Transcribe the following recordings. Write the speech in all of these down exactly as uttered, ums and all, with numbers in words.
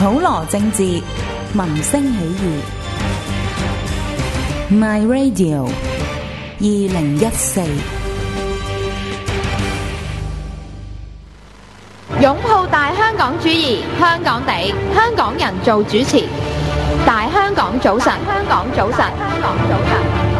普羅政治，民聲起義。My Radio 二零一四。 擁抱大香港主義，香港地，香港人做主持。大香港早晨，香港早晨，香港早晨。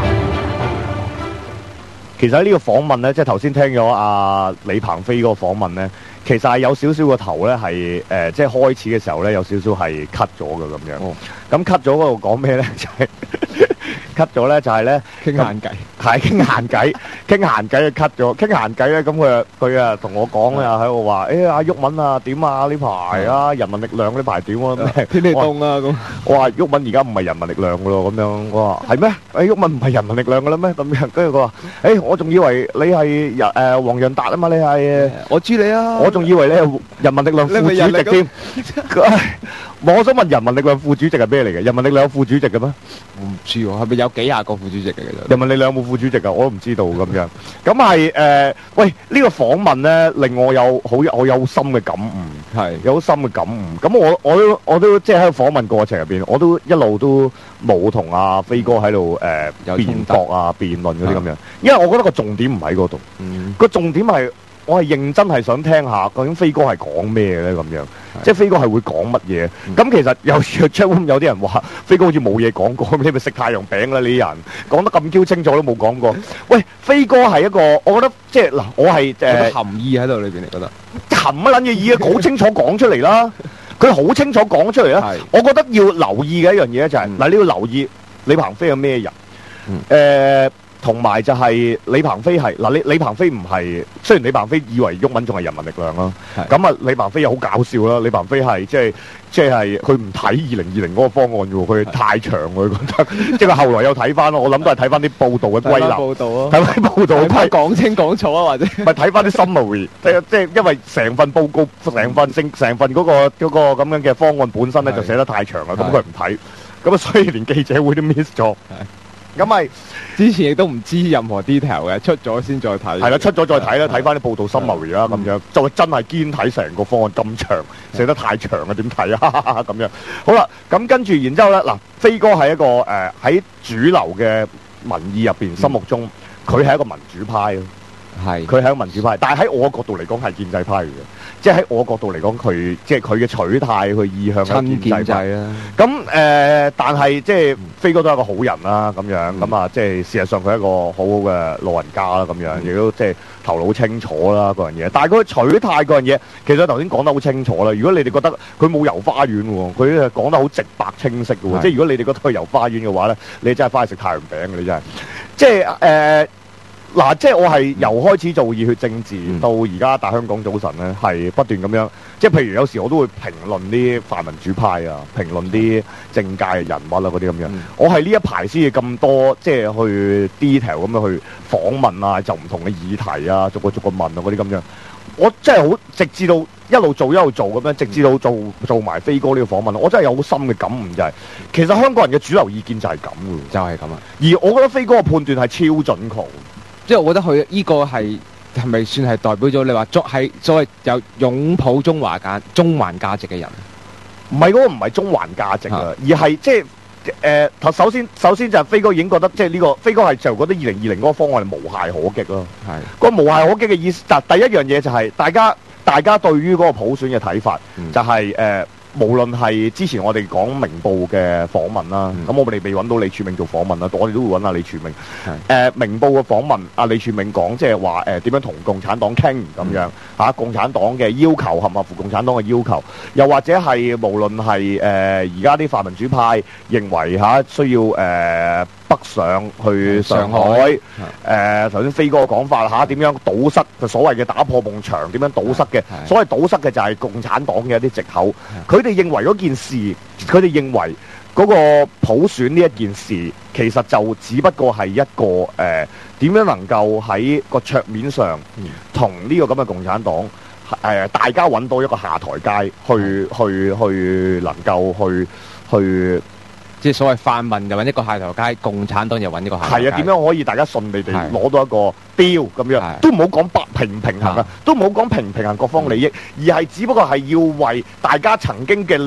其實喺呢個訪問咧，即係頭先聽咗阿李鵬飛嗰個訪問咧，其實係有少少個頭咧係誒，即係開始嘅時候咧有少少係 cut 咗嘅咁樣。 哦， 咁 cut 咗嗰度講咩咧？就係、是、cut 咗咧，就係咧傾閒偈， 係傾閒偈，傾閒偈就 cut 咗。傾閒偈咧，咁佢佢啊同我講啊喺度話，誒阿毓民啊點啊呢排啊，人民力量呢排點啊？ 天氣凍啊咁。 我話毓民而家唔係人民力量噶咯，咁樣我話係咩？誒毓民唔係人民力量噶啦咩？咁樣跟住佢話，誒我仲以為你係人誒黃洋達啊嘛，你係我知你啊， 我仲以為你係人民力量副主席添。我想問人民力量副主席係咩嚟嘅？人民力量有副主席嘅咩？ 我唔知喎，係咪有幾廿個副主席嘅？其實人民力量有冇副主席啊？我都唔知道咁樣。咁係誒，喂呢個訪問咧令我有好我有深嘅感悟， 係有好深嘅感悟。咁我我都我都即係喺個訪問過程入邊，我都一路都冇同阿飛哥喺度誒辯駁啊、辯論嗰啲咁樣，因為我覺得個重點唔喺嗰度，個重點係我係認真係想聽下究竟飛哥係講咩咧咁樣。即係飛哥係會講乜嘢？咁、嗯、其實有 chatroom 有啲人話飛哥好似冇嘢講過，你咪食太陽餅啦！你啲人講得咁嬌清楚都冇講過。喂，飛哥係一個，我覺得即係嗱，我係誒、呃、 含義喺度裏邊，你覺得含乜撚嘢意啊？好清楚講出嚟啦，佢好清楚講出嚟啦。我覺得要留意嘅一樣嘢咧就係、是、嗱、嗯，你要留意李鵬飛係咩人？誒、嗯。呃同埋就係李鵬飛係嗱，李李鵬飛唔係，雖然李鵬飛以為毓民仲係人民力量啦，咁啊李鵬飛又好搞笑啦，李鵬飛係即係即係佢唔睇二零二零嗰個方案嘅喎，佢太長佢覺得，即係佢後來又睇翻咯，我諗都係睇翻啲報道嘅歸納，報道咯，睇翻報道歸講清講楚啊，或者咪睇翻啲 summary，即係即係因為成份報告、成份成成份嗰個嗰個咁樣嘅方案本身咧就寫得太長啦，咁佢唔睇，咁啊所以連記者會都 miss 咗。咁咪之前亦都唔知任何 detail 嘅，出咗先再睇。 係啦，出咗再睇啦，睇翻啲報道 summary 啦，咁樣就真係堅睇成個方案咁長，寫得太長啊，點睇啊？咁樣好啦，咁跟住然之後咧，嗱，飛哥係一個誒喺、呃、主流嘅民意入邊心目中，佢、嗯、係一個民主派咯，係佢係一個民主派，但係喺我角度嚟講係建制派嚟嘅。即係喺我角度嚟講，佢即係佢嘅取態、佢意向係建制派啦。咁誒、呃，但係即係飛哥都係一個好人啦，咁樣咁啊，即係事實上佢係一個好好嘅老人家啦，咁樣亦都即係頭腦清楚啦，嗰樣嘢。但係佢取態嗰樣嘢，其實頭先講得好清楚啦。如果你哋覺得佢冇遊花園喎，佢講得好直白清晰嘅喎。即係如果你哋覺得佢遊花園嘅話咧，你真係翻去食太陽餅嘅，你真係。即係誒。呃嗱，即係我係由開始做熱血政治、嗯、到而家大香港早晨咧，係不斷咁樣，即係譬如有時我都會評論啲泛民主派啊，評論啲政界嘅人物啊嗰啲咁樣。嗯、我係呢一排先至咁多，即係去 detail 咁樣去訪問啊，就唔同嘅議題啊，逐個逐個問啊嗰啲咁樣。我真係好直至到一路做一路做咁樣，直至到做做埋飛哥呢個訪問，我真係有好深嘅感悟就係、是，其實香港人嘅主流意見就係咁嘅， 就係咁啊。 而我覺得飛哥嘅判斷係超準確。 即係我覺得佢呢個係係咪算係代表咗你話作係所謂有擁抱中華價中環價值嘅人？ 唔係嗰個唔係中環價值啊，而係即係誒頭首先首先就係飛哥已經覺得即係呢個飛哥係就覺得二零二零嗰個方案係無懈可擊咯。係個無懈可擊嘅意思，但第一樣嘢就係、是、大家大家對於嗰個普選嘅睇法、嗯、就係、是、誒。呃無論係之前我哋講明報嘅訪問啦，咁、嗯、我哋未揾到李柱銘做訪問啦，我哋都會揾阿李柱銘。誒、呃、明報嘅訪問，阿李柱銘講即係話誒點樣同共產黨傾咁樣嚇、嗯啊，共產黨嘅要求合唔合乎共產黨嘅要求？又或者係無論係誒而家啲泛民主派認為嚇、啊、需要誒、呃、北上去上海，誒頭先飛哥嘅講法嚇點、啊、樣堵塞就所謂嘅打破夢牆，點樣堵塞嘅？所謂堵塞嘅就係共產黨嘅一啲藉口，佢哋認為嗰件事，佢哋認為嗰個普選呢一件事，其實就只不過係一個誒點、呃、樣能夠喺個桌面上同呢個咁嘅共產黨誒、呃、大家揾到一個下台階，去去去能夠去去。 即係所謂泛民就揾一個下台階，共產黨就揾一個下台階。係啊， 點樣可以大家順利地攞到一個標咁樣？都唔好講平唔平衡啊，都唔好講平唔平衡各方利益，而係只不過係要為大家曾經嘅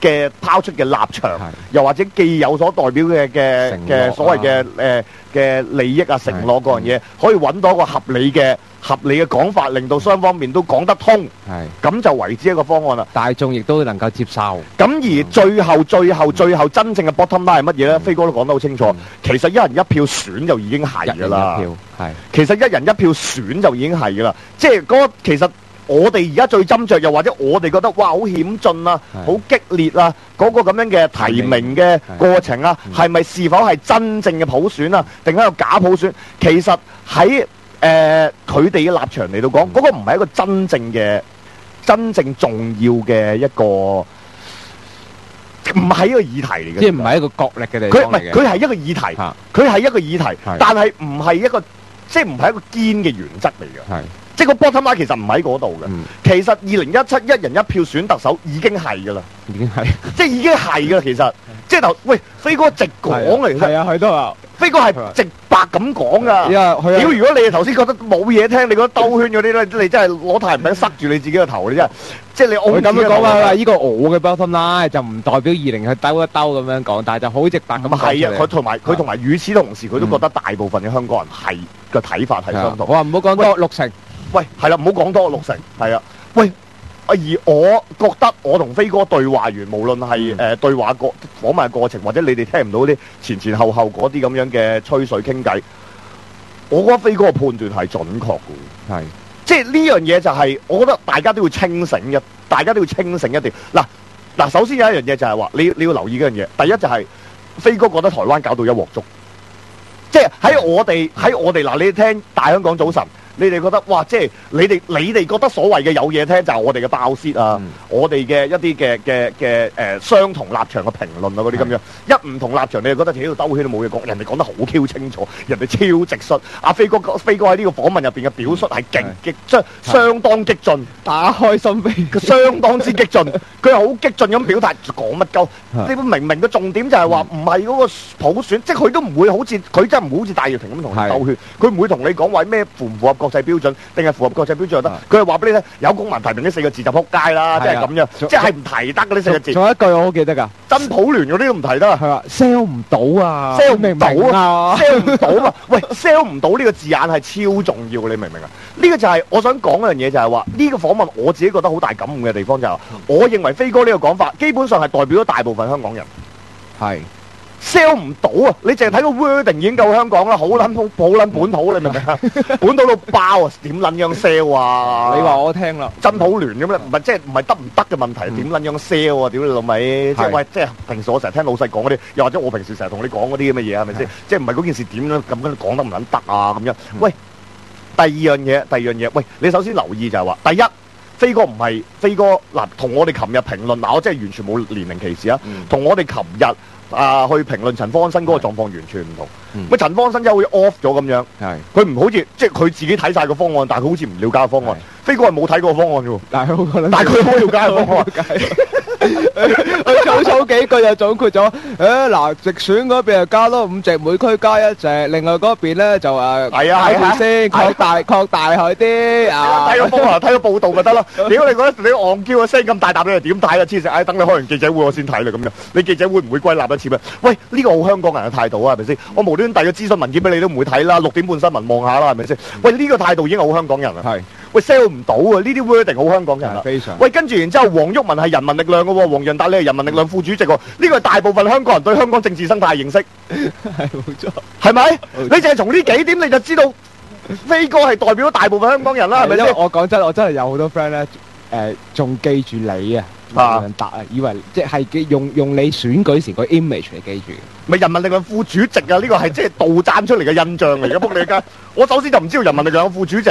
嘅拋出嘅立場， 係又或者既有所代表嘅嘅承諾嘅啊所謂嘅誒嘅利益啊、承諾嗰樣嘢，可以揾到一個合理嘅合理嘅講法，令到雙方面都講得通， 係咁就為之一個方案啦。 大眾亦都能夠接受。 咁而最後、最後、最後真正嘅 bottom line 係乜嘢咧？飛哥都講得好清楚， 嗯其實一人一票選就已經係㗎啦。 一人一票係其實一人一票選就已經係㗎啦，即係嗰個其實我哋而家最斟酌，又或者我哋覺得哇好險峻啊， 係好激烈啊，嗰、個咁樣嘅提名嘅過程啊，係咪是否係真正嘅普選啊，定係一個假普選？其實喺誒佢哋嘅立場嚟到講，嗰、個唔係一個真正嘅真正重要嘅一個，唔係一個議題嚟嘅， 即係唔係一個角力嘅地佢唔係方嚟嘅。 佢係一個議題， 嚇佢係一個議題係， 但係唔係一個即係唔係一個堅嘅原則嚟嘅。 係即係個 bottom line 其實唔喺嗰度嘅。 嗯其實二零一七一人一票選特首已經係㗎啦， 已經係即係已經係㗎啦。其實即係頭喂，飛哥直講嚟，其實係啊，佢都話， 飛哥係直白咁講㗎。 因為佢屌！如果你哋頭先覺得冇嘢聽，你覺得兜圈嗰啲咧，你真係攞太陽餅塞住你自己個頭，你真係即係你佢咁樣講話話，呢個我嘅 bottom line 就唔代表二零去兜一兜咁樣講，但係就好直白咁講出係啊！ 嚟佢同埋佢同埋與此同時，佢都覺得大部分嘅香港人係個睇法係係啊相同我。話唔好講多六成， 喂，係啦，唔好講多六成，係啊，喂，而我覺得我同飛哥對話完，無論係誒、 嗯呃、對話過訪問過程，或者你哋聽唔到啲前前後後嗰啲咁樣嘅吹水傾偈，我覺得飛哥嘅判斷係準確嘅。 係即係呢樣嘢就係、我覺得大家都要清醒一，大家都要清醒一啲。嗱嗱，首先有一樣嘢就係話，你你要留意嗰樣嘢。第一就係、飛哥覺得台灣搞到一鑊粥，即係喺我哋喺我哋嗱，你聽大香港早晨。你哋覺得哇，即係你哋你哋覺得所謂嘅有嘢聽就係我哋嘅爆泄啊， 嗯我哋嘅一啲嘅嘅嘅誒相同立場嘅評論啊嗰啲咁樣，一唔同立場你就覺得自己度兜圈都冇嘢講，人哋講得好 Q 清楚，人哋超直率。阿飛哥飛哥喺呢個訪問入邊嘅表述係極極即係相當激進， 打開心扉。 佢相當之激進，佢係好激進咁表達講乜鳩。你明明嘅重點就係話唔係嗰個普選，即係佢都唔會好似佢真係唔會好似戴耀廷咁同你兜圈，佢唔會同你講話咩符唔符合國際標準，定係符合國際標準就得。佢係話俾你聽，有公民提名呢四個字就撲街啦，即係咁樣，即係唔提得嘅呢四個字。 仲有一句我好記得㗎， 真普聯嗰啲都唔提得啊係話 sell 唔到啊 ，sell 明唔到唔明啊，sell 唔到啊！喂，sell 唔到呢個字眼係超重要，你明唔明啊？呢個就係我想講嗰樣嘢，就係話呢個訪問我自己覺得好大感悟嘅地方就係話，我認為飛哥呢個講法基本上係代表咗大部分香港人。 係 sell 唔到啊！你淨係睇個 wording 已經夠香港啦，好撚好好撚本土，你明唔明啊？本土到爆啊！點撚樣 sell 啊？ 你話我聽啦， 真普聯咁咧，唔係即係唔係得唔得嘅問題，點撚樣 sell 啊？屌你老味！即係喂，即係平時我成日聽老細講嗰啲，又或者我平時成日同你講嗰啲咁嘅嘢，係咪先？即係唔係嗰件事點樣咁樣講得唔撚得啊？咁樣，喂，第二樣嘢，第二樣嘢，喂，你首先留意就係話，第一，飛哥唔係飛哥嗱，同我哋琴日評論嗱，我真係完全冇年齡歧視啊，同我哋琴日。啊！去評論陳方安生嗰個狀況完全唔同。乜陳方安生真係好似 off 咗咁樣， 係佢唔好似即係佢自己睇晒個方案，但係佢好似唔了解個方案。飛哥係冇睇過個方案嘅喎， 但係好但係佢好了解個方案。 佢草草幾句就總括咗，誒嗱，直選嗰邊就加多五席，每區加一席，另外嗰邊咧就誒係啊係啊先擴大擴大佢啲啊， 睇個風啊，睇個報道咪得咯。屌你覺得你戇嬌嘅聲咁大啖，你又點睇啊？黐線！唉，等你開完記者會我先睇啦咁樣。你記者會唔會歸納一次咩？喂，呢個好香港人嘅態度啊，係咪先？我無端端遞個諮詢文件俾你都唔會睇啦，六點半新聞望下啦，係咪先？喂，呢個態度已經係好香港人啦。 係喂 sell 唔到啊！呢啲 wording 好香港人啦。 非常喂，跟住然之後，黃毓民係人民力量嘅喎，黃潤達你係人民力量副主席喎。呢個係大部分香港人對香港政治生態認識， 係冇錯， 係咪？你淨係從呢幾點你就知道飛哥係代表咗大部分香港人啦，係咪因為先？ 我講真，我真係有好多 friend 咧，誒仲記住你啊， 啊黃潤達啊，以為即係記用用你選舉時個 image 嚟記住嘅。 咪人民力量副主席啊！呢個係即係杜撰出嚟嘅印象嚟嘅，仆你街！我首先就唔知道人民力量有副主席。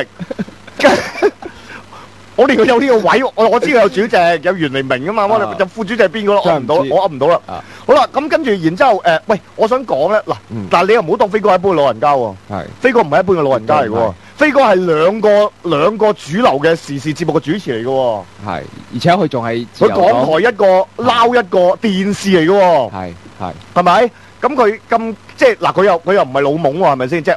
我連佢有呢個位，我我知佢有主席，有袁彌明啊嘛，我哋就副主席係邊個咯？我唔到，我噏唔到啦。好啦，咁跟住然之後誒，喂，我想講咧，嗱，但係你又唔好當飛哥係一般老人家喎。 係飛哥唔係一般嘅老人家嚟嘅喎，飛哥係兩個兩個主流嘅時事節目嘅主持嚟嘅喎。 係，而且佢仲係自佢由港台一個撈一個電視嚟嘅喎。 係係係咪？咁佢咁即係嗱，佢又佢又唔係老懵喎，係咪先？即係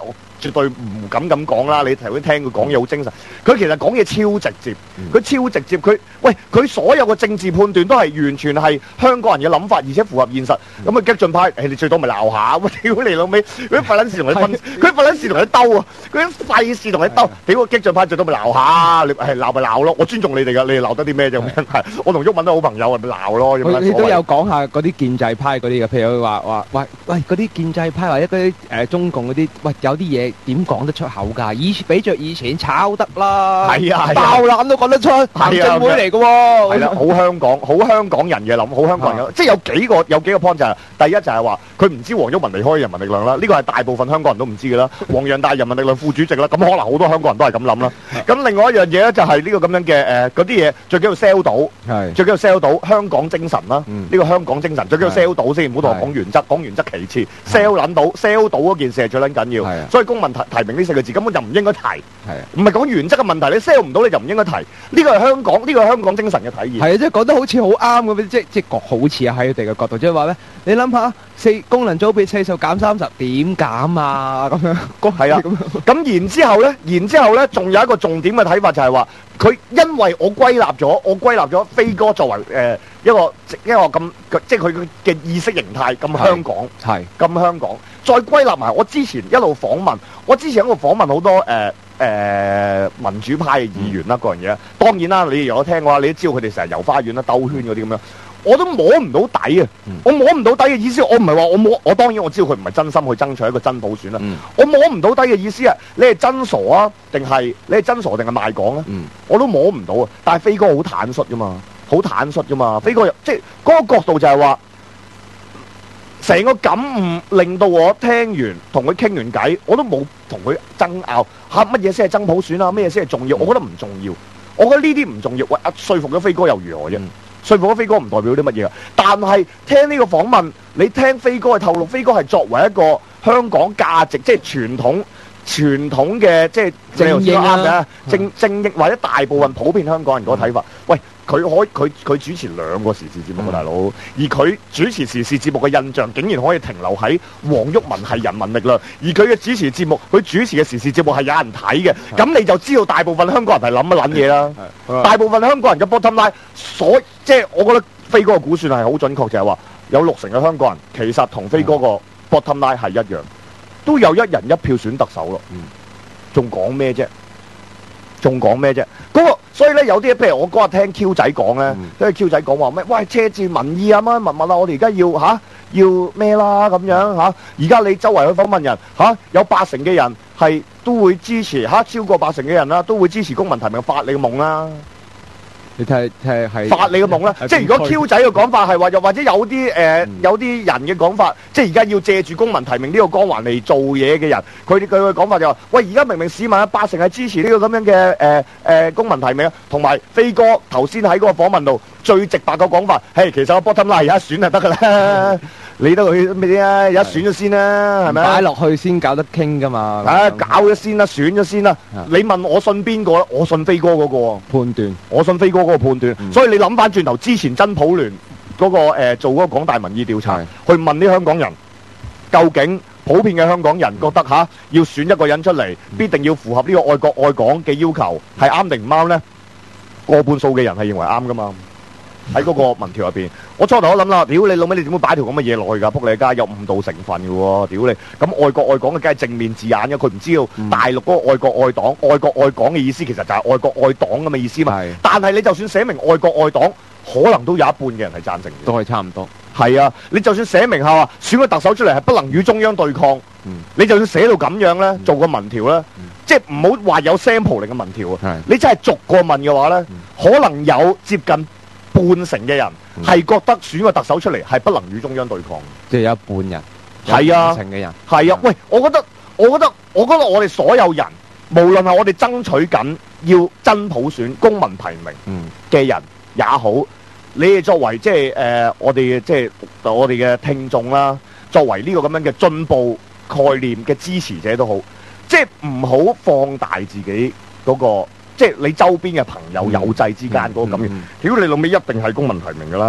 絕對唔敢咁講啦。你頭先聽佢講嘢好精神，佢其實講嘢超直接，佢超直接，佢喂佢所有嘅政治判斷都係完全係香港人嘅諗法，而且符合現實。咁啊激進派，誒你最多咪鬧下，我屌你老味，佢啲廢撚事同你分，佢啲廢撚事同你兜啊，佢啲廢事同你兜，屌個激進派最多咪鬧下，你係鬧咪鬧咯，我尊重你哋噶，你哋鬧得啲咩啫咁樣係，我同毓民都好朋友，咪鬧咯。 你都有講下嗰啲建制派嗰啲嘅，譬如話話喂喂嗰啲建制派或者嗰啲誒中共嗰啲，喂有啲嘢點講得出口㗎？以前比着以前炒得啦， 係啊， 爆攬都講得出，行政會嚟嘅喎， 係啦，好香港，好香港人嘅諗，好香港人嘅，即係有幾個有幾個 point 就係，第一就係話佢唔知黃毓民離開人民力量啦，呢個係大部分香港人都唔知嘅啦。黃洋達人民力量副主席啦，咁可能好多香港人都係咁諗啦。咁另外一樣嘢咧就係呢個咁樣嘅誒嗰啲嘢，最緊要 sell 到， 係最緊要 sell 到香港精神啦。呢個香港精神最緊要 sell 到先，唔好同我講原則，講原則其次，sell 撚到 sell 到嗰件事係最撚緊要。所以公民提提名呢四個字根本就唔應該提，唔係講原則嘅問題，你 sell 唔到你就唔應該提。呢個係香港，呢個係香港精神嘅體現。 係啊，即係講得好似好啱咁，即即係好似啊喺佢哋嘅角度，即係話咧，你諗下四功能組別四十減三十點減啊咁樣， 係啊，咁然之後咧，然之後咧，仲有一個重點嘅睇法就係話，佢因為我歸納咗，我歸納咗飛哥作為誒一個一個咁即係佢嘅意識形態咁香港， 係咁香港，再歸納埋我之前一路訪問，我之前一路訪問好多誒誒民主派嘅議員啦，嗰樣嘢。當然啦，你如果聽嘅話，你都知道佢哋成日遊花園啦、兜圈嗰啲咁樣。我都摸唔到底啊！嗯、我摸唔到底嘅意思，我唔係話我摸，我當然我知道佢唔係真心去爭取一個真普選啦。嗯、我摸唔到底嘅意思啊！你係真傻啊？定係你係真傻定係賣港咧？嗯、我都摸唔到啊！但係飛哥好坦率噶嘛，好坦率噶嘛。飛哥即係嗰個角度就係話，成個感悟令到我聽完同佢傾完偈，我都冇同佢爭拗嚇乜嘢先係真普選啊？乜嘢先係重要？我覺得唔重要。我覺得呢啲唔重要。喂，說服咗飛哥又如何啫？嗯說服咗飛哥唔代表啲乜嘢啊，但係聽呢個訪問，你聽飛哥嘅透露，飛哥係作為一個香港價值，即係傳統傳統嘅即係正英啊， 正正英或者大部分普遍香港人嗰個睇法。嗯、喂，佢可佢佢主持兩個時事節目嘅、嗯、大佬，而佢主持時事節目嘅印象竟然可以停留喺黃毓民係人民力量，而佢嘅主持節目，佢主持嘅時事節目係有人睇嘅，咁、嗯、你就知道大部分香港人係諗乜撚嘢啦。嗯、大部分香港人嘅 bottom line，所即係我覺得飛哥嘅估算係好準確，就係話有六成嘅香港人其實同飛哥個 bottom line 係一樣，都有一人一票選特首咯。仲講咩啫？仲講咩啫？嗰、那個所以咧有啲譬如我嗰日聽 Q 仔講咧，因為 Q 仔講話咩？喂，車住民意啊乜乜乜啊！我哋而家要嚇、啊、要咩啦咁樣嚇？而、啊、家你周圍去訪問人嚇、啊，有八成嘅人係都會支持嚇、啊，超過八成嘅人啦，都會支持公民提名發你嘅夢啦。 你睇睇係發你嘅夢啦，即係如果 Q 仔嘅講法係話，又或者有啲誒、呃嗯、有啲人嘅講法，即係而家要借住公民提名呢個光環嚟做嘢嘅人，佢哋佢嘅講法就話、是：喂，而家明明市民有八成係支持呢個咁樣嘅誒誒公民提名，同埋飛哥頭先喺嗰個訪問度最直白嘅講法，係其實我 bottom line 而家選就得㗎啦。你都去咩啊？而家選咗先啦，係咪擺落去先搞得傾㗎嘛？ 啊，搞咗先啦，選咗先啦。你問我信邊個咧？我信飛哥嗰個判斷， 我信飛哥嗰個判斷。嗯、所以你諗翻轉頭，之前真普聯嗰、嗰個、呃、做嗰個港大民意調查，去問啲香港人，究竟普遍嘅香港人覺得嚇、啊、要選一個人出嚟，必定要符合呢個愛國愛港嘅要求，係啱定唔啱咧？過半數嘅人係認為啱㗎嘛。喺嗰個民調入邊，我初頭我諗啦，屌你老味，你點會擺條咁嘅嘢落去㗎？仆你街有誤導成分嘅喎，屌你！咁愛國愛港嘅梗係正面字眼嘅，佢唔知道大陸嗰個愛國愛黨、愛國愛港嘅意思，其實就係愛國愛黨咁嘅意思嘛。是但係你就算寫明愛國愛黨，可能都有一半嘅人係贊成嘅， 都係差唔多。 係啊，你就算寫明係話選個特首出嚟係不能與中央對抗，嗯、你就算寫到咁樣咧，嗯、做個民調咧，嗯、即係唔好話有 sample 嚟嘅民調啊。是你真係逐個問嘅話咧，嗯、可能有接近半成嘅人係覺得選個特首出嚟係不能與中央對抗， 即係有一半人， 係啊， 半成嘅人， 係啊。喂，我覺得，我覺得，我覺得我哋所有人，無論係我哋爭取緊要真普選、公民提名嘅人也好，嗯、你哋作為即係誒我哋即係我哋嘅聽眾啦，作為呢個咁樣嘅進步概念嘅支持者都好，即係唔好放大自己嗰個。即係你周邊嘅朋友有制之間嗰個咁嘅，屌你老味一定係公民提名㗎啦，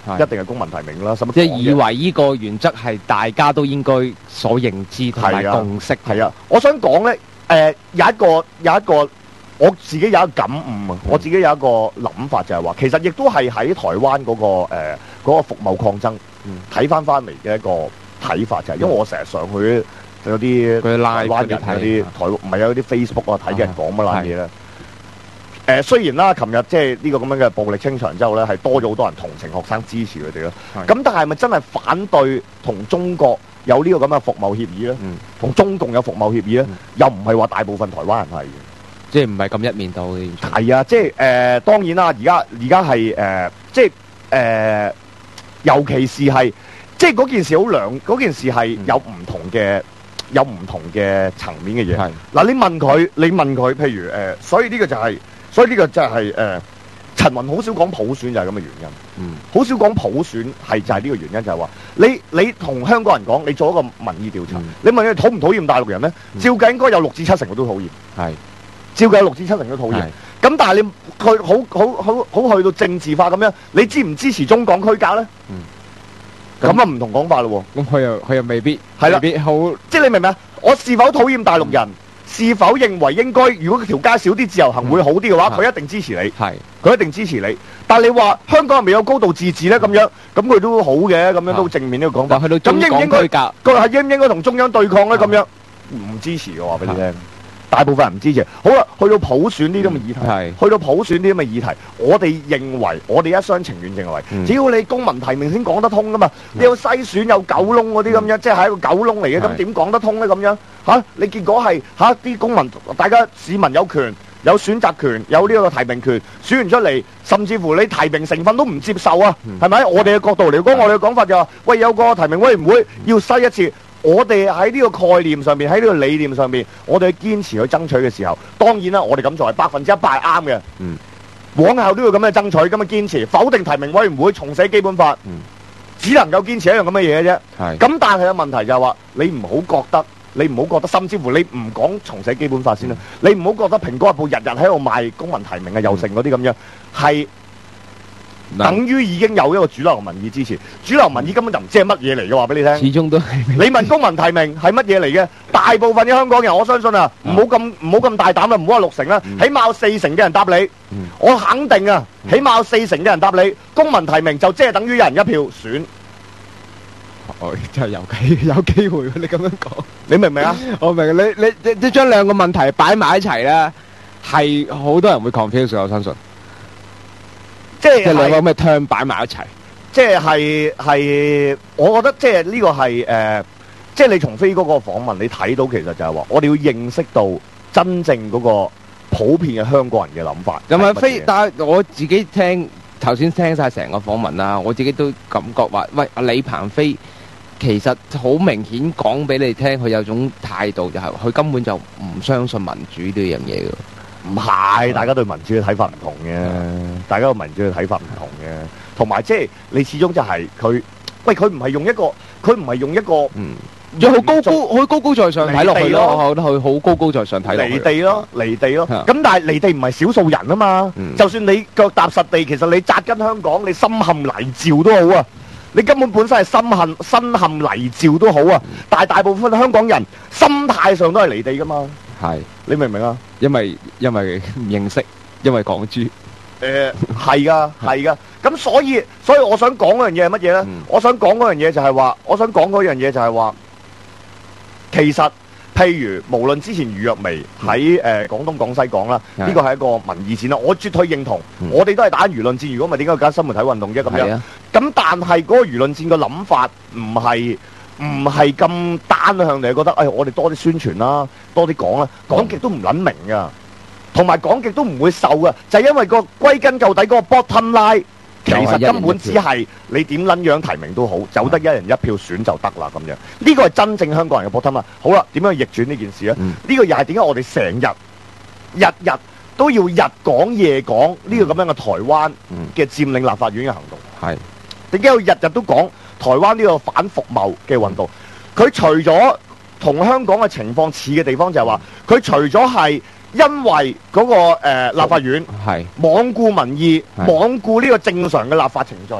係一定係公民提名啦。 即係以為呢個原則係大家都應該所認知同埋係啊共識。 係啊，我想講咧，誒、呃、有一個有一個我自己有一個感悟啊，我自己有一個諗法就係話，其實亦都係喺台灣嗰、個誒嗰、呃嗰個服貿抗爭睇翻翻嚟嘅一個睇法就係、是，因為我成日上去有啲佢拉台灣人有啲台唔係有啲 Facebook 啊睇嘅人講乜撚嘢咧。誒、雖然啦，琴日即係呢個咁樣嘅暴力清場之後咧，係多咗好多人同情學生支持佢哋咯。咁但係咪真係反對同中國有呢個咁嘅服貿協議咧？同、中共有服貿協議咧？又唔係話大部分台灣人係嘅。 即係唔係咁一面倒嘅。 係啊，即係誒、呃，當然啦，而家而家係誒，即係誒、呃，尤其是係，即係嗰件事好兩，嗰件事係有唔同嘅，有唔同嘅層面嘅嘢。係嗱，你問佢，你問佢，譬如誒、呃，所以呢個就係、是，所以呢個就係、是、誒、呃，陳雲好少講普選就係咁嘅原因。嗯，好少講普選係就係呢個原因，就係、是、話你你同香港人講，你做一個民意調查，嗯、你問佢討唔討厭大陸人咧？嗯、照計應該有六至七成佢都討厭。係。照計有六至七成都討厭，咁但係你佢好好好好去到政治化咁樣，你支唔支持中港區隔咧？咁啊唔同講法咯喎。咁佢又佢又未必係啦，未必好，即係你明唔明啊？我是否討厭大陸人？嗯、是否認為應該如果條街少啲自由行會好啲嘅話，佢、嗯、一定支持你。係，佢一定支持你。但係你話香港係咪有高度自治咧？咁樣咁佢都好嘅，咁樣都正面呢個講法。去到中港區隔，佢係應唔應該同中央對抗咧？咁樣唔支持嘅話俾你聽。大部分人唔支持。好啦，去到普選呢啲咁嘅議題，嗯、去到普選呢啲咁嘅議題，我哋認為，我哋一廂情願認為，嗯、只要你公民提名先講得通噶嘛。嗯、你要篩選有九窿嗰啲咁樣，嗯、即係係一個九窿嚟嘅，咁點講得通咧？咁樣嚇，你結果係嚇啲公民，大家市民有權、有選擇權、有呢個提名權，選完出嚟，甚至乎你提名成分都唔接受啊，係咪、嗯？我哋嘅角度嚟講，我哋嘅講法就話、是，喂，有個提名委員會要篩一次。我哋喺呢個概念上面，喺呢個理念上面，我哋堅持去爭取嘅時候，當然啦，我哋咁做係百分之一百啱嘅。嗯，往後都要咁樣爭取，咁樣堅持，否定提名委員會，重寫基本法，嗯、只能夠堅持一樣咁嘅嘢嘅啫。係是，咁但係嘅問題就係話，你唔好覺得，你唔好覺得，甚至乎你唔講重寫基本法先啦，嗯、你唔好覺得《蘋果日報》日日喺度賣公民提名嘅又成嗰啲咁樣，係。等於已經有一個主流民意支持，主流民意根本就唔知係乜嘢嚟嘅，話俾你聽。始終都係你問公民提名係乜嘢嚟嘅？大部分嘅香港人，我相信啊，唔好咁唔好咁大膽啦，唔好話六成啦，起碼有四成嘅人答你。嗯、我肯定啊，起碼有四成嘅人答你，公民提名就即係等於一人一票選。哦，真係有機有機會，你咁樣講，你明唔明啊？我明，你你你你將兩個問題擺埋一齊咧，係好多人會 confuse，我相信。即係兩個咩 term 擺埋一齊，即係係係，我覺得即係呢個係誒、呃，即係你從飛哥嗰個訪問，你睇到其實就係話，我哋要認識到真正嗰個普遍嘅香港人嘅諗法。咁啊飛，但係我自己聽頭先聽晒成個訪問啦，我自己都感覺話，喂，阿李鵬飛其實好明顯講俾你聽，佢有種態度就係、是，佢根本就唔相信民主呢樣嘢嘅。唔係，大家對民主嘅睇法唔同嘅，嗯、大家對民主嘅睇法唔同嘅，同埋即係你始終就係佢，喂，佢唔係用一個，佢唔係用一個，嗯，仲好高高，好高高在上睇落去咯，我覺得佢好高高在上睇落去。離地咯，離地咯，咁、嗯、但係離地唔係少數人啊嘛，嗯、就算你腳踏實地，其實你紮根香港，你深陷泥沼都好啊，你根本本身係深陷深陷泥沼都好啊，嗯、但係大部分香港人心態上都係離地噶嘛。係，你明唔明啊？因為因為唔認識，因為港豬。誒，係噶，係噶。咁所以，所以我想講嗰樣嘢係乜嘢咧？嗯、我想講嗰樣嘢就係話，我想講嗰樣嘢就係話，其實譬如無論之前余若薇喺誒廣東廣西講啦，呢、嗯、個係一個民意戰啦，我絕對認同。嗯、我哋都係打輿論戰，如果唔係點解要搞新媒體運動啫？咁樣。咁、啊、但係嗰個輿論戰嘅諗法唔係。唔係咁單向，你係覺得，哎，我哋多啲宣傳啦，多啲講啦，講極都唔撚明噶，同埋講極都唔會受噶，就係、是、因為個歸根究底嗰個 bottom line，其實根本只係你點撚樣提名都好，走得一人一票選就得啦咁樣。呢個係真正香港人嘅 bottom line。好啦，點樣逆轉呢件事咧？呢、嗯、個又係點解我哋成日日日都要日講夜講呢、這個咁樣嘅台灣嘅佔領立法院嘅行動？係點解要日日都講？台灣呢個反服貿嘅運動，佢除咗同香港嘅情況似嘅地方就係話，佢除咗係因為嗰、那個誒、呃、立法院係罔顧民意、罔顧呢個正常嘅立法程序，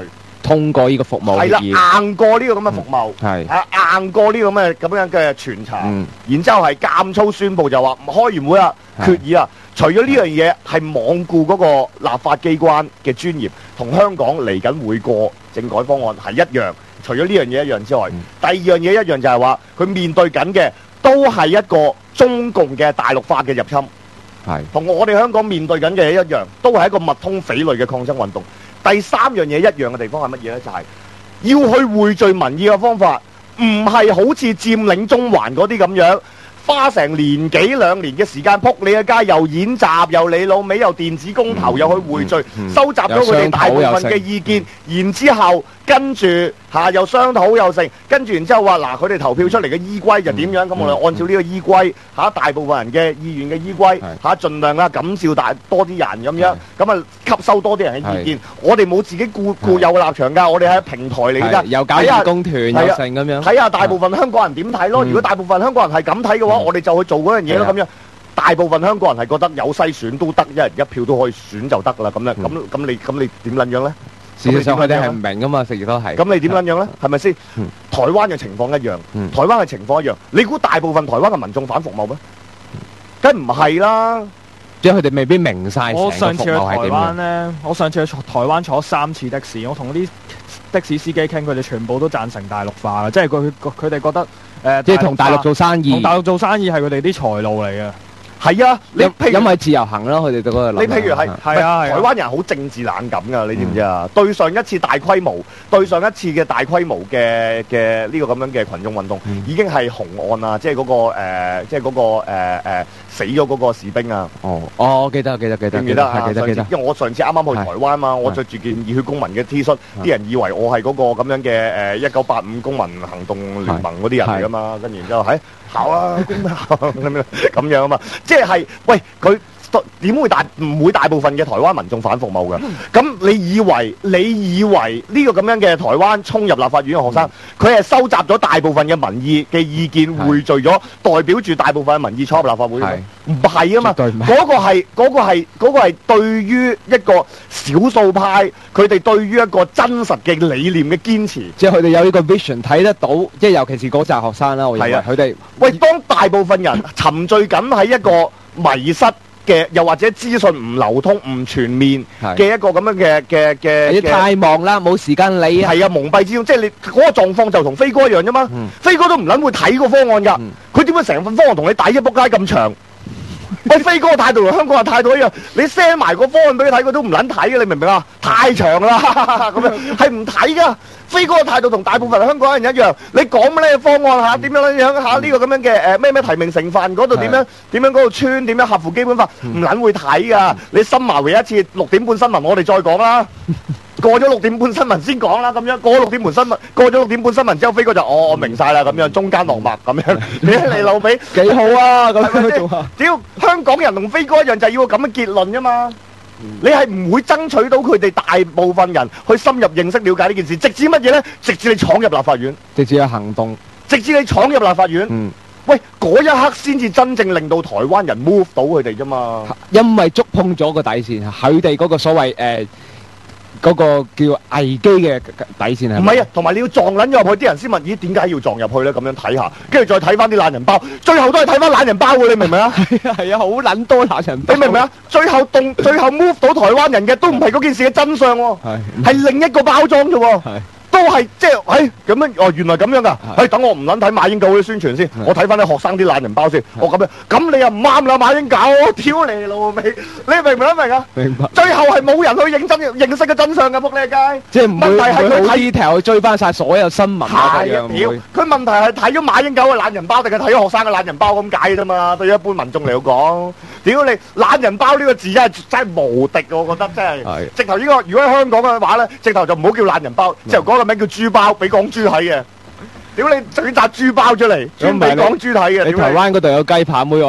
通過呢個服務係啦， 協議， 硬過呢個咁嘅服務， 係係啊硬過呢個咁嘅咁樣嘅傳查， 嗯然之後係監粗宣佈就話唔開完會啦， 係決議啊，除咗呢樣嘢係罔顧嗰個立法機關嘅專業，同香港嚟緊會過政改方案係一樣。除咗呢樣嘢一樣之外， 嗯第二樣嘢一樣就係話佢面對緊嘅都係一個中共嘅大陸化嘅入侵。 係同我哋香港面對緊嘅一樣，都係一個密通匪類嘅抗爭運動。第三樣嘢一樣嘅地方係乜嘢呢？就係、要去匯聚民意嘅方法，唔係好似佔領中環嗰啲咁樣，花成年幾兩年嘅時間撲你嘅街，又演習，又你老味，又電子公投， 嗯又去匯聚， 嗯嗯收集咗佢哋大部分嘅意見，然之後跟住嚇又商討又成，跟住然之後話嗱，佢哋投票出嚟嘅依歸就點樣？咁、 嗯我哋按照呢個依歸嚇大部分人嘅意願嘅依歸係嚇，盡量啊感召大多啲人咁樣，咁啊吸收多啲人嘅意見。我哋冇自己固固有嘅立場㗎，我哋係平台嚟㗎係。又搞義工團又係啊成咁樣， 睇下大部分香港人點睇咯。 嗯如果大部分香港人係咁睇嘅話， 嗯我哋就去做嗰樣嘢咯。 係啊咁樣大部分香港人係覺得有篩選都得，一人一票都可以選就得啦。咁樣嗯咁咁你咁你點撚樣咧？ 事實上佢哋係唔明噶嘛，食亦都係。 咁你點撚樣咧？係咪先嗯？ 台灣嘅情況一樣， 嗯台灣嘅情況一樣。你估大部分台灣嘅民眾反服務咩？梗唔係啦。 即係佢哋未必明晒我成個服上次去台務係點樣。 灣咧，我上次去台灣坐三次的士，我同啲的士司機傾，佢哋全部都贊成大陸化嘅，即係佢佢哋覺得誒，呃即係同大陸做生意同，大陸做生意係佢哋啲財路嚟嘅。 係啊，你因譬如因為自由行咯，佢哋對嗰個諗法。 你譬如係係啊唔係係啊台灣人好政治冷感㗎，你知唔知啊？對上一次大規模，對上一次嘅大規模嘅嘅呢個咁樣嘅群眾運動， 嗯已經係紅案啊！即係嗰個誒，即係嗰個誒誒死咗嗰個士兵啊！ 哦，哦，我記得，記得，記得， 記唔記得啊？ 係記得，記得上次。因為我上次啱啱去台灣嘛，我着住件熱血公民嘅 T 恤，啲人以為我係嗰個咁樣嘅誒一九八五公民行動聯盟嗰啲人嚟㗎嘛，跟住然之後喺考啊公民考咁樣咁樣啊嘛，即係喂佢。點會大唔會大部分嘅台灣民眾反服務嘅？咁你以為你以為呢個咁樣嘅台灣衝入立法院嘅學生，佢係收集咗大部分嘅民意嘅意見，匯聚咗，代表住大部分嘅民意衝入立法會嘅咩？唔係啊嘛， 絕對唔係嗰個係嗰個係嗰個係對於一個少數派，佢哋對於一個真實嘅理念嘅堅持。 即係佢哋有呢個 vision 睇得到，即係尤其是嗰紮學生啦，我認為係啊佢哋喂，當大部分人沉醉緊喺一個迷失嘅，又或者資訊唔流通、唔全面係嘅一個咁樣嘅嘅嘅你嘅太忙啦，冇時間理啊。 係啊蒙蔽之中，即係你嗰個狀況就同飛哥一樣啫嘛。 嗯飛哥都唔撚會睇個方案㗎， 嗯佢點解成份方案同你打一仆街咁長？喂，飛哥嘅態度同香港人態度一樣，你 send 埋個方案俾佢睇，佢都唔撚睇嘅，你明唔明啊？太長啦，咁樣係唔睇噶。飛哥嘅態度同大部分香港人一樣，你講乜咧方案嚇點樣咧樣嚇呢個咁樣嘅誒咩咩提名成分嗰度點樣點樣嗰度穿點樣合乎基本法，唔撚會睇噶。你深埋回一次六點半新聞，我哋再講啦。過咗六點半新聞先講啦，咁樣過咗六點半新聞，過咗六點半新聞之後，飛哥就哦我明晒啦，咁樣中間落墨咁樣，你你老味幾好啊，咁係咪先樣做啊。 屌香港人同飛哥一樣，就係要個咁嘅結論啫嘛。你係唔會爭取到佢哋大部分人去深入認識了解呢件事，直至乜嘢呢？直至你闖入立法院， 直接有行動。 直至你闖入立法院， 嗯， 喂嗰一刻先至真正令到台灣人 move 到佢哋啫嘛。 因為觸碰咗個底線，佢哋嗰個所謂誒嗰個叫危機嘅底線係咪？ 唔係啊，同埋你要撞撚咗入去，啲人先問：咦，點解要撞入去咧？咁樣睇下，跟住再睇翻啲懶人包，最後都係睇翻懶人包嘅，你明唔明啊？ 係啊係啊，好撚多男人。 你明唔明啊？最後動，最後 move 到台灣人嘅都唔係嗰件事嘅真相喎， 係係另一個包裝啫喎。 係都係即係，誒咁樣哦，原來咁樣噶，誒等我唔撚睇馬英九嘅宣傳先，我睇翻啲學生啲懶人包先，我咁樣，咁你又唔啱啦，馬英九，我挑你老味，你明唔明啊？明啊？ 明白。 最後係冇人去認真認識嘅真相嘅，仆你街。 即係唔會問題係唔會好佢睇 detail 去追翻晒所有新聞啊係啊， 咁樣唔屌！ 會佢問題係睇咗馬英九嘅懶人包，定係睇咗學生嘅懶人包咁解啫嘛？對於一般民眾嚟講，屌你懶人包呢個字真係真係無敵，我覺得真係。 係直頭呢個如果喺香港嘅話咧，直頭就唔好叫懶人包，直頭改個名叫豬包，俾港豬睇嘅。屌你整紮豬包出嚟，專俾港豬睇嘅。 你屌台灣嗰度有雞扒妹，我諗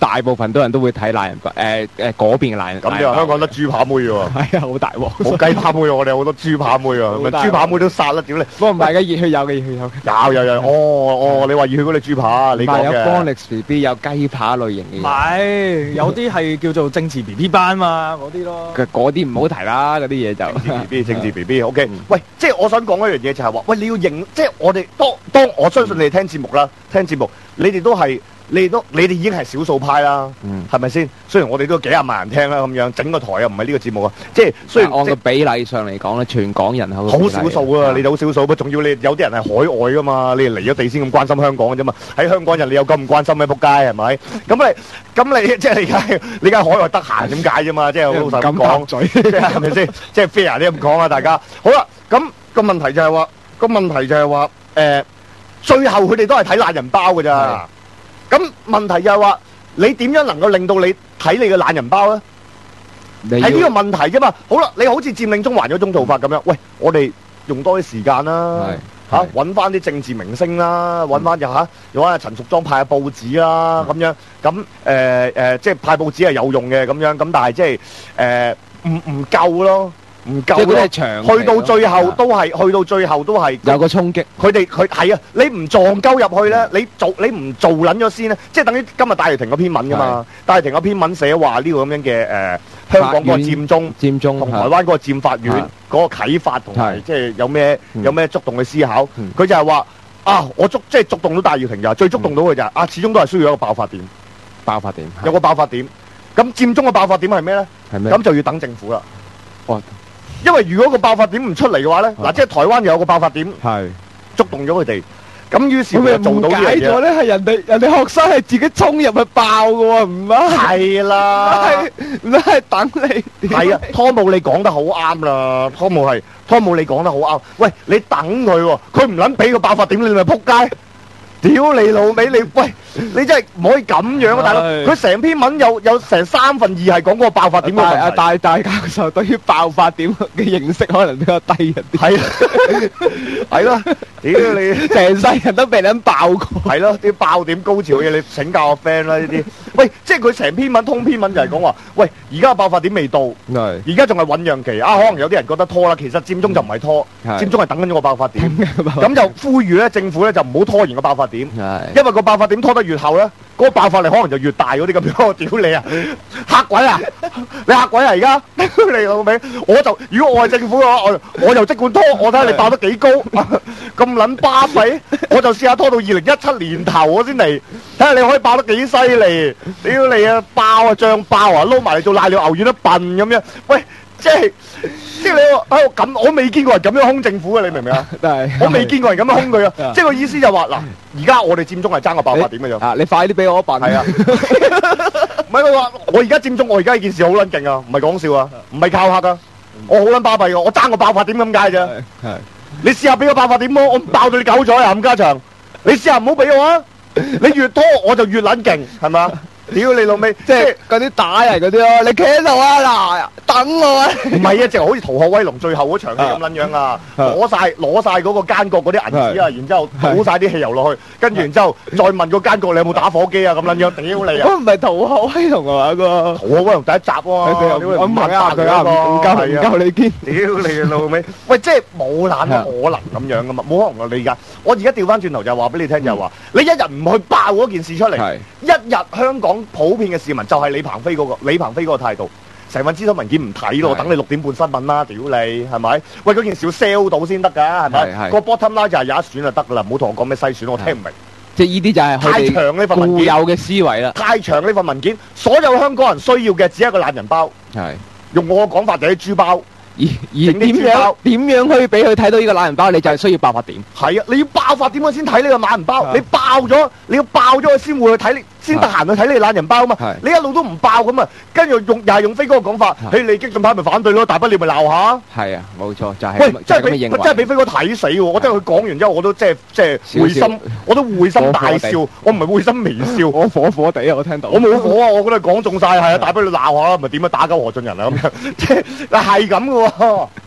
大部分都人都會睇懶人包，誒誒嗰邊嘅懶人。 咁你話香港得豬扒妹喎？ 係啊，好大鑊， 冇雞扒妹喎，我哋有好多豬扒妹啊，咪豬扒妹都殺啦，屌你！ 不過唔係嘅，熱血有嘅，熱血有嘅。 有有有，哦哦，你話熱血嗰啲豬扒，你講有嘅。 Bonix B B 有雞扒類型嘅唔嘢。 係，有啲係叫做政治 B B 班嘛，嗰啲咯。 佢嗰啲唔好提啦，嗰啲嘢就。 政治 B B，政治 B B，OK。喂，即係我想講一樣嘢就係話，喂，你要認，即係我哋當當我相信你哋聽節目啦，聽節目，你哋都係。你哋都你哋已經係少數派啦，係咪先？雖然我哋都幾廿萬人聽啦，咁樣整個台又唔係呢個節目啊，即係雖然按個比例上嚟講咧，全港人口好少數啊，你哋好少數，不仲要你有啲人係海外噶嘛，你哋嚟咗地先咁關心香港嘅啫嘛，喺香港人你有咁唔關心咩？仆街係咪？咁你咁你即係你而家你而家海外得閒點解啫嘛？即係好老實咁講，即係係咪先？即係 fair 啲咁講啊，大家好啦。咁個問題就係話個問題就係話誒，最後佢哋都係睇懶人包㗎咋。咁問題就係話，你點樣能夠令到你睇你嘅懶人包咧？係呢個問題啫嘛。好啦，你好似佔領中環嗰種做法咁樣，喂，我哋用多啲時間啦，嚇揾翻啲政治明星啦，揾翻又嚇，又揾陳淑莊派下報紙啦，咁樣咁誒誒，即係派報紙係有用嘅咁樣，咁但係即係誒唔唔夠咯。唔夠咯，去到最後都係，去到最後都係有個衝擊。 佢哋佢係啊，你唔撞鳩入去咧，你做你唔做撚咗先咧，即係等於今日戴耀廷嗰篇文噶嘛。戴耀廷嗰篇文寫話呢個咁樣嘅誒香港嗰個佔中，佔中同台灣嗰個佔法院嗰個啟發同埋即係有咩有咩觸動嘅思考。佢就係話啊，我觸即係觸動到戴耀廷就最觸動到佢就係啊，始終都係需要一個爆發點。爆發點有個爆發點，咁佔中嘅爆發點係咩咧？係咩？咁就要等政府啦。哦。因為如果個爆發點唔出嚟嘅話咧，嗱，即係台灣有個爆發點，係觸動咗佢哋，咁於是就做到呢樣嘢。解咗咧，係人哋人哋學生係自己衝入去爆嘅喎，唔係？係啦，唔係等你。係啊，湯姆你講得好啱啦，湯姆係湯姆你講得好啱。喂，你等佢喎，佢唔撚俾個爆發點，你咪撲街。屌你老味，你喂，你真係唔可以咁樣啊，大佬！佢成篇文有有成三分二係講嗰個爆發點嘅問題。阿大大教授對於爆發點嘅認識可能比較低一啲。係啊，係咯，屌你，成世人都被人爆過。係咯，啲爆點高潮嘅嘢，你請教個 friend 啦呢啲。喂，即係佢成篇文通篇文就係講話，喂，而家爆發點未到，而家仲係醞釀期啊，可能有啲人覺得拖啦，其實佔中就唔係拖，佔中係等緊咗個爆發點，咁就呼籲咧政府咧就唔好拖延個爆發點。點，因為個爆發點拖得越後咧，嗰個爆發力可能就越大嗰啲咁樣。屌你啊，嚇鬼啊！你嚇鬼啊！而家你老味，我就如果我係政府嘅話，我我就即管拖，我睇下你爆得幾高，咁撚巴閉，我就試下拖到二零一七年頭我先嚟，睇下你可以爆得幾犀利。屌你啊，爆啊漲爆啊，撈埋嚟做瀨尿牛丸都笨咁樣。喂！即係即係你喺度咁，我未見過人咁樣兇政府嘅，你明唔明啊？我未見過人咁樣兇佢啊！即係個意思就話嗱，而家我哋佔中係爭個爆發點嘅樣。啊！你快啲俾我一笨。係啊！唔係佢話我而家佔中，我而家呢件事好撚勁啊！唔係講笑啊！唔係靠嚇啊！我好撚巴閉㗎，我爭個爆發點咁解啫。係。你試下俾個爆發點我，我爆到你狗咗啊！冚家祥，你試下唔好俾我啊！你越拖我就越撚勁，係咪啊？屌你老味，即係嗰啲打人嗰啲咯，你企喺度啊嗱，等我啊！唔係啊，就好似《逃學威龍》最後嗰場戲咁撚樣啊，攞晒攞晒嗰個奸角嗰啲銀紙啊，然之後倒晒啲汽油落去，跟住然之後再問個奸角你有冇打火機啊咁撚樣，屌你啊！我唔係《逃學威龍》啊嘛個，《逃學威龍》第一集喎，我唔係啊，佢啊唔夠唔夠你堅，屌你老味！喂，即係冇撚可能咁樣噶嘛，冇可能你而家，我而家調翻轉頭就話俾你聽就係話，你一日唔去爆嗰件事出嚟，一日香港普遍嘅市民就係李鵬飛嗰個李鵬飛嗰個態度，成份諮詢文件唔睇咯，等你六點半新聞啦，屌你係咪？喂，嗰件事要 sell 到先得㗎，係咪？個 bottom line 就係有一選就得㗎啦，唔好同我講咩篩選，我聽唔明。即係呢啲就係太長呢份文件固有嘅思維啦。太長呢份文件，所有香港人需要嘅只係一個懶人包。係用我嘅講法就係豬包。而而點樣點樣可以俾佢睇到呢個懶人包？你就係需要爆發點。係啊，你要爆發點我先睇呢個懶人包。你爆咗，你要爆咗佢先會去睇你，先得閒去睇你懶人包啊嘛。你一路都唔爆咁啊，跟住用又係用飛哥嘅講法，嘿，你激進派咪反對咯，大不了咪鬧下。係啊，冇錯，就係喂，真係俾真係俾飛哥睇死喎！我真係佢講完之後，我都即係即係會心，我都會心大笑，我唔係會心微笑，我火火地啊！我聽到我冇火啊！我覺得講中晒係啊，大不了鬧下啦，咪點樣打鳩何俊仁啊咁樣，即係係咁嘅喎。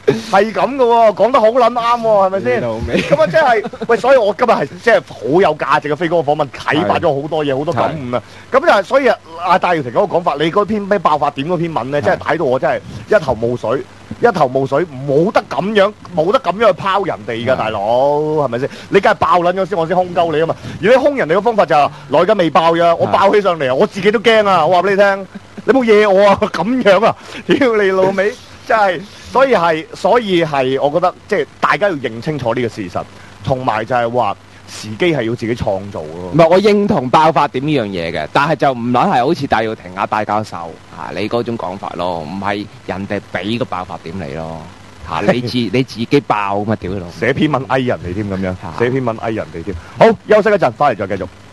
係咁嘅喎，講得好撚啱喎，係咪先？咁啊，即係喂，所以我今日係即係好有價值嘅飛哥嘅訪問，啟發咗好多嘢，好多感悟啊！咁就係所以啊，阿戴耀廷嗰個講法，你嗰篇咩爆發點嗰篇文咧，真係睇到我真係一頭霧水。一頭霧水，冇得咁樣，冇得咁樣去拋人哋㗎，大佬係咪先？你梗係爆撚咗先，我先兇鳩你啊嘛！而你兇人哋嘅方法就係、是，我而家未爆呀，我爆起上嚟啊，我自己都驚啊！我話俾你聽，你冇惹我啊！咁樣啊，屌你老味，真係，所以係，所以係，我覺得即係大家要認清楚呢個事實，同埋就係話。時機係要自己創造咯。 唔係，我認同爆發點呢樣嘢嘅，但係就唔撚係好似戴耀廷啊、戴教授啊你嗰種講法咯，唔係人哋俾個爆發點你咯嚇，你自你自己爆咁啊屌你老！ 寫篇文翳人哋添咁樣，寫篇文翳人哋添。好，休息一陣，翻嚟再繼續。